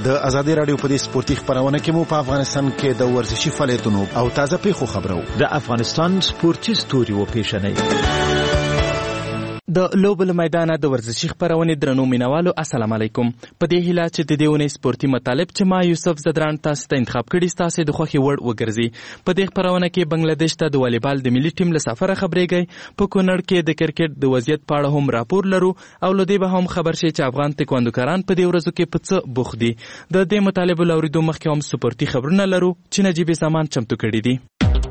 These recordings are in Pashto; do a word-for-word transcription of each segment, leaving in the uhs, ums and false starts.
د ازادي رادیو په دې سپورتي خبرونه کې مو په افغانستان کې د ورزشي فعالیتونو او تازه پیښو خبرو د افغانستان سپورتي ستوري و پیښنې د لوبل میدان د ورزشي خبرونه درنو مینوالو السلام علیکم. په دې هیله چې د دیونه سپورتي مطالب چې ما یوسف زدران تاسو ته انتخاب کړی تاسو د خوخي وړ وګرځي. په دې خبرونه کې بنگلاديش ته د والیبال د ملي ټیم له سفره خبرېږي. په کونړ کې د کرکټ د وضعیت په اړه هم راپور لرو او لدی به هم خبر شي چې افغان تکواندوکاران په دې ورځو کې په څه بوخت دي. د دې مطالب لوریدو مخکې هم سپورتي خبرونه لرو چې نجيب سامان چمتو کړی دي.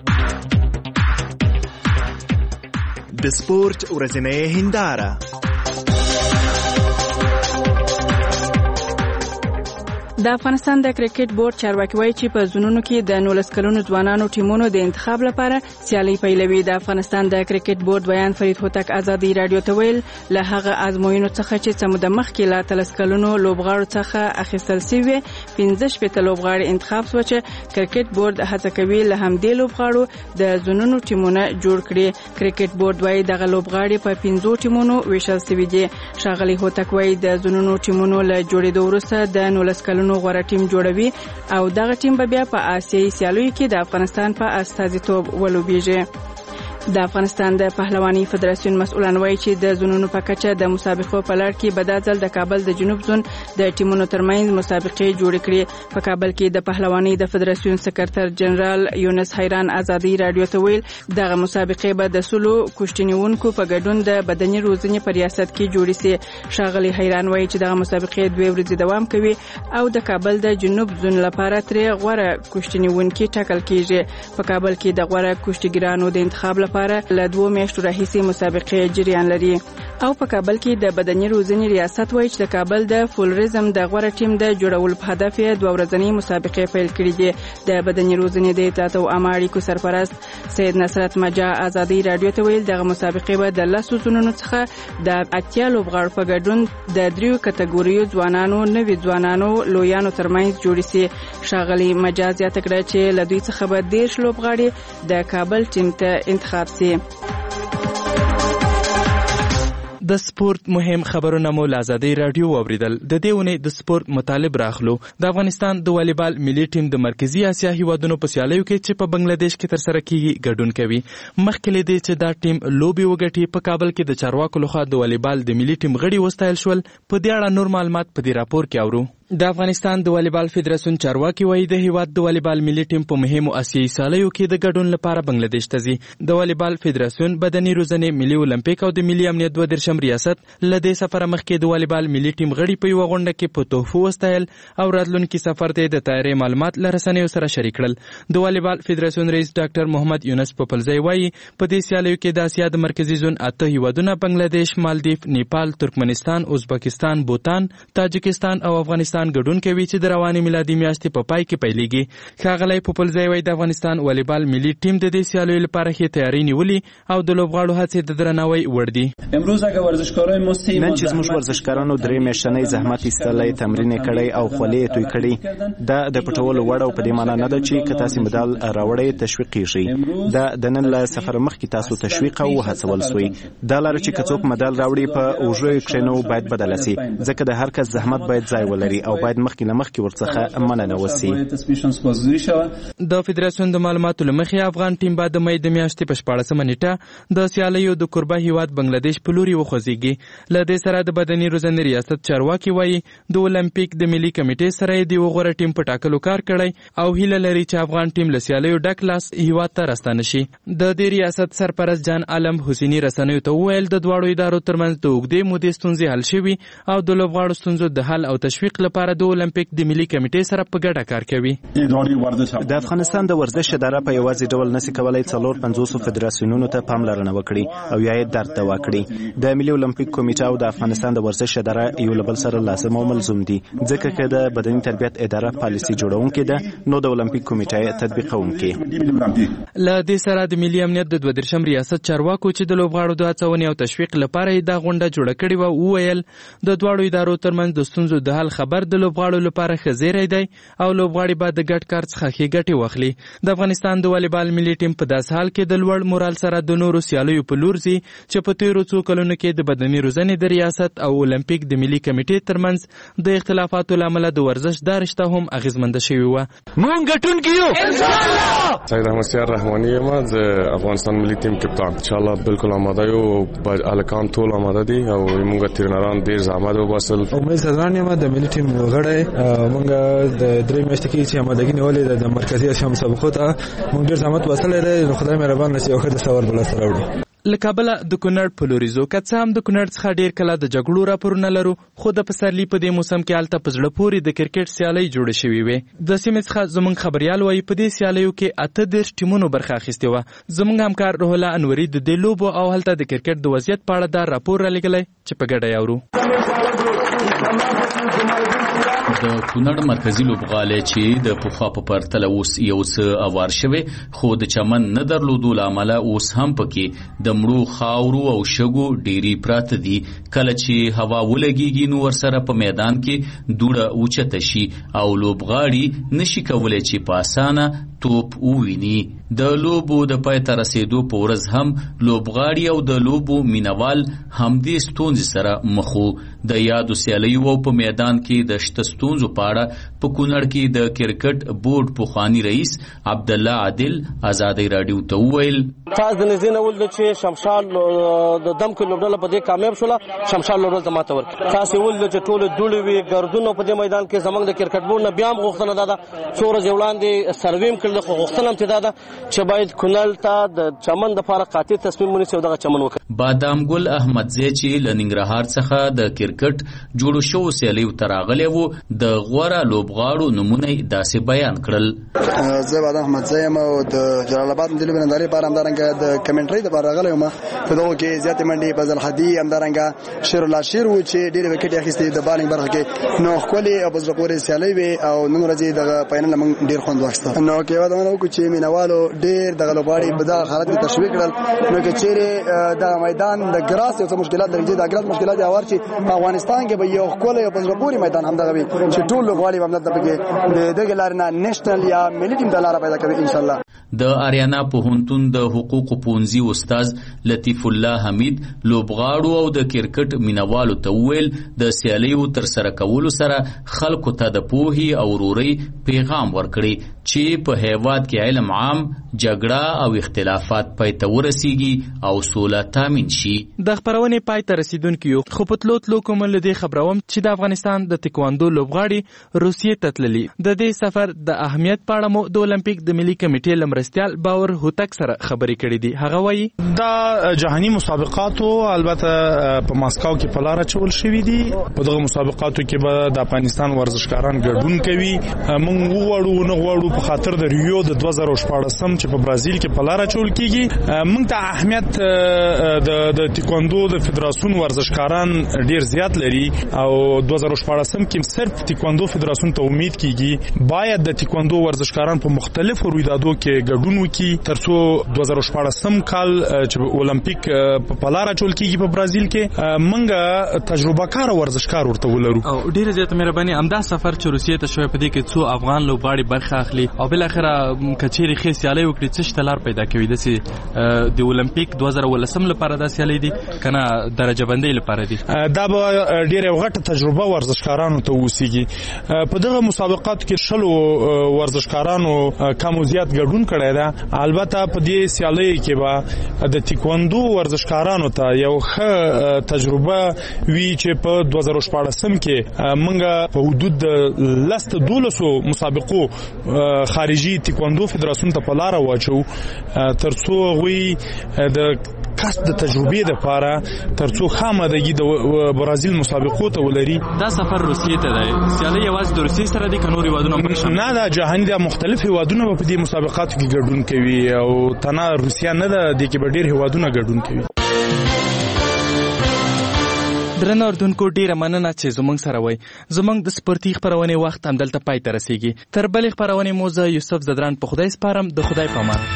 د سپورت ورځنۍ هنداره د افغانستان د کرکټ بورډ چارواکي وایي چې په زونونو کې د نولس کلونو ځوانانو ټیمونو د انتخاب لپاره سیالي پیلوي. د افغانستان د کرکټ بورډ بیان فرید هوتک ازادي رادیو ته ویل له هغه ازموینو څخه چې سمو د مخ کې لا تلس کلونو لوبغاړو څخه اخیستل شوی پنځه شپږ لوبغاړي انتخاب شو چې کرکټ بورډ هڅه کوي له همدې لوبغاړو د زونونو ټیمونه جوړ کړي. کرکټ بورډ وایي دغه لوبغاړي په پنځو ټیمونو ویشل شوي دي. ښاغلي هوتک وایي د زونونو ټیمونو له جوړېدو وروسته د نولس کلونو نو غوړه ټیم جوړوي او دغه ټیم به بیا په آسیایي سیالیو کې د افغانستان په استازیتوب ولوبېږي. د افغانستان د پهلواني فدراسیون مسؤلان وایي چې د زونونو په کچه د مسابقو په لړ کې بدازل د کابل د جنوب زون د ټیمونو ترمنځ مسابقې جوړ کړي. په کابل کې د پهلواني د فدراسیون سکرټر جنرال یونس حیران ازادي رادیو ته ویل دغه مسابقې به د سلو کوشتنیونکو په ګډون د بدني روزنې په ریاست کې جوړې شي. ښاغلي حیران وایي چې دغه مسابقې دوه ورځې دوام کوي او د کابل د جنوب زون لپاره ترې غوړه کوشتنیونکي ټاکل کیږي. په کابل کې د غوړه کوشتګرانو د انتخاب لپاره له دوه میاشتو راهیسې مسابقې جریان لري او په کابل کې د بدني روزنې ریاست وایي چې د کابل د فولریزم د غوړه ټیم د جوړولو په هدف یې دوه ورځنۍ مسابقې پیل کړې دي. د بدني روزنې د اطلاعات او عامه اړیکو سرپرست سید نصرت مجا ازادي رادیو ته ویل دغه مسابقې به د لسو زونونو څخه د اتیا لوبغاړو په ګډون د دریو کټګوریو ځوانانو نوي ځوانانو لویانو ترمنځ جوړې شي. ښاغلي مجا زیاته کړه چې له دوی څخه به دېرش لوبغاړي د کابل ټیم ته انتخاب شي. د سپورت مهم خبرونه مو له ازادي رادیو واوریدل. د دې ونې د سپورت مطالب راخلو. د افغانستان د والیبال ملي ټیم د مرکزی اسیا هیوادونو په سیالیو کې چې په بنگلاديش کې تر سره کیږي ګډون کوي. مخکې له دې چې دا ټیم لوبي وګټي په کابل کې د چارواکو لخوا د والیبال د ملي ټیم غړي وستایل شول. په دې اړه نور معلومات په دې راپور کې اورو. د افغانستان د والیبال فدراسیون چارواکي وایي د هیواد د والیبال ملي ټیم په مهمو آسیایي سیالیو کې د ګډون لپاره بنگلاديش ته ځي. د والیبال فدراسیون بدني روزنې ملي اولمپیک او د ملي امنیت دوه درشم ریاست له دې سفره مخکې د والیبال ملي ټیم غړي په یو غونډه کې په تحفو وستایل او راتلونکي سفر ته د تیاری معلومات له رسنیو سره شریک کړل. د والیبال فدراسیون رئیس ډاکټر محمد یونس پپلزی وایي په دې سیالیو کې د اسیا د مرکزی زون اته هیوادونه بنگلاديش، مالدیف، نیپال، ترکمنستان، ازبکستان، بوتان، تاجکستان او افغانستان ګډون کوي چې د رواني میلادي میاشتې په پای کې پیلېږي. ښاغلی پپلزی وایي د افغانستان والیبال ملي ټیم د دې سیالیو لپاره ښې تیاری نیولې او د لوبغاړو هڅې د درناوي وړ دي. نن چې زموږ ورزشکارانو درې میاشتنۍ زحمت ایستلی، تمرین یې کړی او خولې یې توی کړي، دا د پټولو وړ او په دې معنا نه ده چې که تاسې مډال راوړئ تشویق کیږي. دا د نن له سفر مخکې تاسو تشویق او وهڅول سوی. دا لاره چې که څوک مډال راوړي په اوږو یې کښېنو باید بدله سي، ځکه د هر کس زحمت باید ځای ولري او باید مخکې له مخکې ورڅخه مننه وسي. د فدراسیون د معلوماتو له مخې افغان ټیم به د مې د میاشتې په شپاړسمه نیټه د سیالیو د کوربه هیواد بنگلاديش په لوري وخوځېږي. له دې سره د بدني روزنې ریاست چارواکي وایي د اولمپیک د ملي کمیټې سره یې د یوه غوره ټیم په ټاکلو کار کړی او هیله لري چې افغان ټیم له سیالیو ډک لاس هیواد ته راستانه شي. د دې ریاست سرپرست جان عالم حسیني رسنیو ته وویل د دواړو ادارو ترمنځ د اوږدې مودې ستونزې حل شوي او د لوبغاړو ستونزو د حل او تشویق لپاره د اولمپیک د ملي کمیټې سره په ګډه کار کوي. د افغانستان د ورزش اداره په یوازې ډول نشي کولای څلور پنځوسو فدراسیونونو ته پاملرنه وکړي او یا یې درد دوا کړي. د ملي اولمپیک کمیټه او د افغانستان د ورزش اداره یو له بل سره لازم او ملزوم دي، ځکه که د بدني تربیت اداره پالیسي جوړونکې ده نو د اولمپیک کمیټه تطبیقونکې. له دې سره د ملي امنیت د دوه درشم ریاست چارواکو چې د لوبغاړو د هڅونې او تشویق لپاره یې دا غونډه جوړه کړې وه وویل د دواړو ادارو ترمنځ د ستونزو د حل خبر د لوبغاړو لپاره ښه زیری دی او لوبغاړي به د ګډ کار څخه ښې ګټې واخلي. د افغانستان د والیبال ملي ټیم په داسې حال کې د لوړ مورال سره د نورو سیالیو په لور ځي چې په تیرو څو کلونو کې د بدني روزنې د ریاست او اولمپیک د ملي کمیټې ترمنځ د اختلافاتو له امله د ورزش دا رشته هم اغیزمنده شوې وه. مونږ ګټونکي یو انشاءالله. سید احمد سیار رحمانی یم، د افغانستان ملي ټیم کپتان. انشاءالله بالکل آماده یو، هلکان ټول آماده دي او موږ ترینران ډېر زحمت وباسل. امید صدران یم، د ملي ټیم غړی. موږ د درې میاشتې کې چې آمادګي نیولې د مرکزي اسیا مسابقو ته موږ ډېر زحمت وباسلی دی. نو خدای مهربان نشي او ښه د سوال بل سره راوړي. له کابله د کونړ په لوري ځو، که څه هم د کونړ څخه ډېر کله د جګړو راپورونه لرو، خو د پسرلي په دې موسم کې هلته په زړه پورې د کرکټ سیالۍ جوړې شوې وې. د سیمې څخه زموږ خبریال وایي په دې سیالیو کې اته دېرش ټیمونو برخه اخیستې وه. زموږ همکار روح الله انوري د دې لوبو او هلته د کرکټ د وضعیت په اړه دا راپور رالیږلی چې په ګډه یې اورو. د کونړ مرکزی لوبغالی چې د پخوا په پرتله اوس یو څه اوار شوی، خو د چمن نه درلودو له امله اوس هم پکې د مړو خاورو او شګو ډیری پراته دي. کله چې هوا ولګیږي نو ورسره په میدان کې دوړه اوچته شي او لوبغاړي نشي کولی چې په اسانه توپ وویني. د لوبو د پای ته رسیدو په ورځ هم لوبغاړي او د لوبو مینوال همدې ستونزې سره مخ وو. د یادو سیالیو او په میدان کې د شته ستونزو په اړه په کونړ کې د کرکټ بورډ پخواني رئیس عبدالله عادل ازادۍ راډیو ته وویل تاسو د نږدې نه ولید چې شمشاد د دمکې لوبډله په دې کامیاب شوله. شمشاد لوبډله ته ماته ورکړه. تاسو ولید چې ټول دوړې وي ګردونه په دې میدان کې زمونږ د کرکټ بورډ نه بیا هم غوښتنه ده څو ورځې وړاندې سروې هم کړل، خو غوښتنه هم چې ده چې باید کونړ ته د چمن دپاره قاطع تصمیم ونیسي او دغه چمن وکړي. بادام ګل احمدزی چې له ننګرهار څخه د کرکټ جوړو شوو سیالیو ته راغلی و، د غوره لوبغاړو نومونه یې داسې بیان کړل. زه بادام احمدزی یم او د جلال آباد ملي لوبې نندارې لپاره همدارنګه د کمنټرۍ دپاره راغلی یم. په دغو کې زیاتې منډې فضل هدي، همدارنګه شیر الله شیر و چې ډېرې وکټې اخیستې د بالینګ برخه کې. نو ښکلې او په زړه پورې سیالۍ وې او نن ورځې دغه فاینل نه موږ ډېر خوند واخیسته. نو که یوه دونه وکړو چې مینوالو ډېر دغه لوبغاړي په دغه حالت کې تشویق کړل. نو که چیرې دغه میدان د ګراس یو څه مشکلات لري، د ګراس مشکلات یې هوار چې په افغانستان کې به یو ښکلی او په زړه پورې میدان همدغه وي چې ټول لوبغاړي به همدلته پکې د دغې لارې نه نیشنل یا ملي ټیم ته لاره پیدا کوي انشاءالله. د آریانا پوهنتون د حقوقو پوهنځي استاد لطیف الله حمید لوبغاړو او د کرکټ مینوالو ته وویل د سیالیو ترسره کولو سره خلکو ته د پوهې او ورورۍ پیغام ورکړي چې په هیواد کې علم عام، جګړه او اختلافات پای ته ورسیږي او سوله تامین شي. د خبرونې پای ته رسیدونکي یو، خو په تلو تلو کوم له دې خبروم چې د افغانستان د تکواندو لوبغاړي روسیې ته تللي. د دې سفر د اهمیت په اړه مو د اولمپیک د ملي کمیټې له مرستیال باور هوتک سره خبرې کړې دي. هغه وایي دا جهاني مسابقاتو البته په ماسکو کې په لار اچول شوي دي. په دغه مسابقاتو کې به د افغانستان ورزشکاران ګډون کوي. موږ وغواړو نه غواړو په خاطر د ریو د دوه زره شپاړسم چې په برازیل کې په لار اچول کیږي موږ ته اهمیت د د تکواندو د فدراسیون ورزشکاران ډیر زیات لري او دوه زره شپاړسم کې صرف تکواندو فدراسیون ته امید کیږي باید د تکواندو ورزشکاران په مختلفو رویدادو کې ګډون وکړي ترڅو دوه زره شپاړسم کال چې اولمپیک په لار اچول کیږي په برازیل کې موږ تجربه کار ورزشکار ورته ولرو. او ډیره زیاته مهرباني همدا سفر چې روسیې ته شوی په دې کې څو افغان لوبغاړي برخه اخلي او بل اخره کچېری خې سیالي وکړي څه شتلار پیدا کوي د د اولمپیک دوه زره ولسم لپاره د سیالي دي کنه درجه بندۍ لپاره دي. دا به ډیره غټه تجربه ورزشکارانو ته وسیږي. په دغه مسابقات کې شلو ورزشکارانو کم زیات ګډون کړی دی. البته په دې سیالي کې به د تکواندو ورزشکارانو ته یو ښه تجربه وی چې په دوه زره شپاړسم کې موږ په حدود د لس دولسو مسابقو خارجي تکواندو فدراسیون ته په لاره واچو ترڅو هغوی د کسب د تجربې لپاره ترڅو خامدګي د برازیل مسابقو ته ولري. دا سفر روسیې ته دی. سیالي یوازې د روسیې سره دي که نور هیوادونه هم نه دا جهاني د مختلف هیوادونه په دې مسابقاتو کې ګډون کوي او تنه روسیا نه ده د کې به ډیر هیوادونه ګډون کوي. درنه اردوونکو ډیره مننه چې زموږ سره وای. زموږ د سپورتي خبرونې وخت همدلته پای ته رسیږي. تر بلې خبرونې مو زه یوسف زدران په خدای سپارم. د خدای په امان.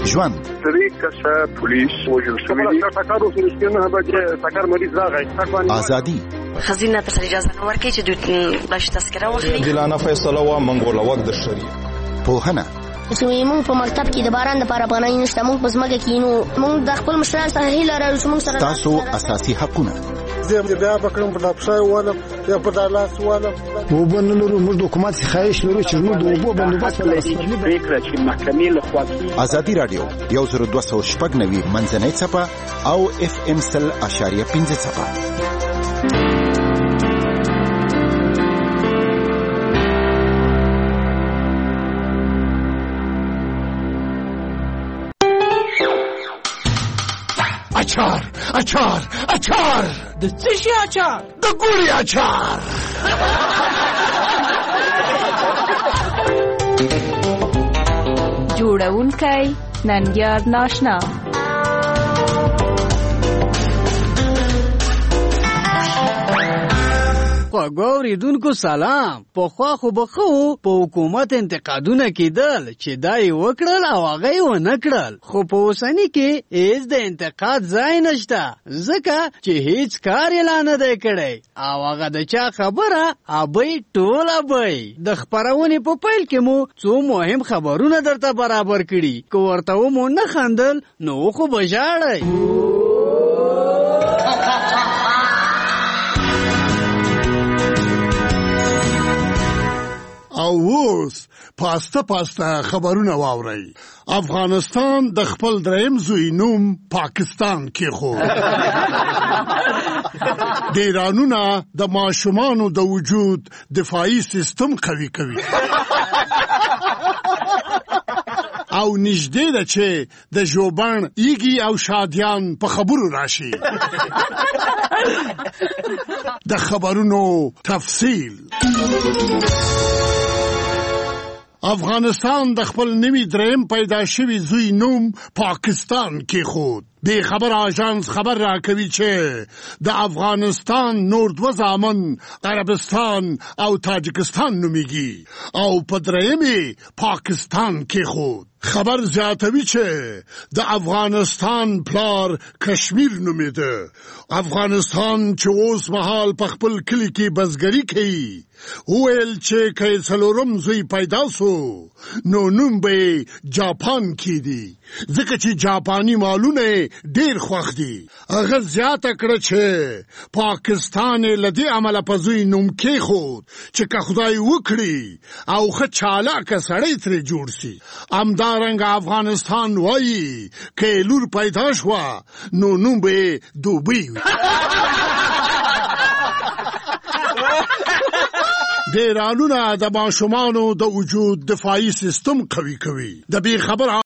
ژوند درې کسه پولیس وژل شوي دي ټکر وسو نه بچي ټکر مریض راغی ازادي خزینه تر اجازه نه ورکړي چې دوی باندې تذکره واخلي عادلانه فیصله و منګول وخت د شریعت پوهنه موږ په مکتب کې د باران لپاره پناه نشته موږ په ځمکه کې نو موږ د خپل مشرانو سره هیله لرو چې موږ سره تاسو اساسي حقونه زه بیا پکړم په ډاپشای والم یا په دالاس والم وبنلو موږ د حکومت خواهش لرو چې موږ د وبو بندوبست ولرو فکر چې محکمې له خوا ازادي رادیو یو زر دوه سوه شپږ نوي منځنۍ څپه او اف ام سل اشاریه پنځه څپه. اچار اچار اچار د څه شي اچار؟ د ګوري اچار. جوړونکی ننګیار ناشنا. غوریدونکو سلام. پخوا خو بخو په حکومت انتقادونه کېدل چې دای وکړل او هغه یې ونه کړل، خو په اوسني کې هیڅ د انتقاد ځای نشته ځکه چې هیڅ کار یې لا نه دی کړی او هغه د چا خبره ابۍ ټول ابۍ. د خپرونې په پیل کې مو څو مهم خبرونه درته برابر کړي، که ورته مو نه خندل نو خو به ژاړئ. او اوس پاسته پاسته خبرونه واورئ. افغانستان د خپل دریم زوی نوم پاکستان کې خو د ایرانونه د ماشومانو د وجود دفاعي سیستم قوي کوي او نږدې ده چې د ژوبڼ ایږي او شادیان په خبرو راشي. د خبرونو تفصیل. افغانستان د خپل نوي دریم پیدا شوي زوی نوم پاکستان کې خود. بی خبر آژانس خبر را کوي چې د افغانستان نور دوه زامن عربستان او تاجکستان نومیږي او په درېیمې پاکستان کې خود. خبر زیاتوي چې د افغانستان پلار کشمیر نومیده. افغانستان چې اوس مهال په خپل کلی کې بزګري کوي ویل چې که څلورم زوی پیدا سو نو نوم به جاپان کې دی ځکه چې جاپاني مالونه ډیر خوښ دي. هغه زیاته کړه چې پاکستان له دې عمله په زوی نوم کېښود چې که خدای وکړي او ښه چالاکه سړی ترې جوړ سي. همدارنګه افغانستان وایي که لور پیدا شوه نو نوم به دوبۍ وي. د ایرانونه د ماشومانو د وجود دفاعي سیستم قوي کوي. د بې خبر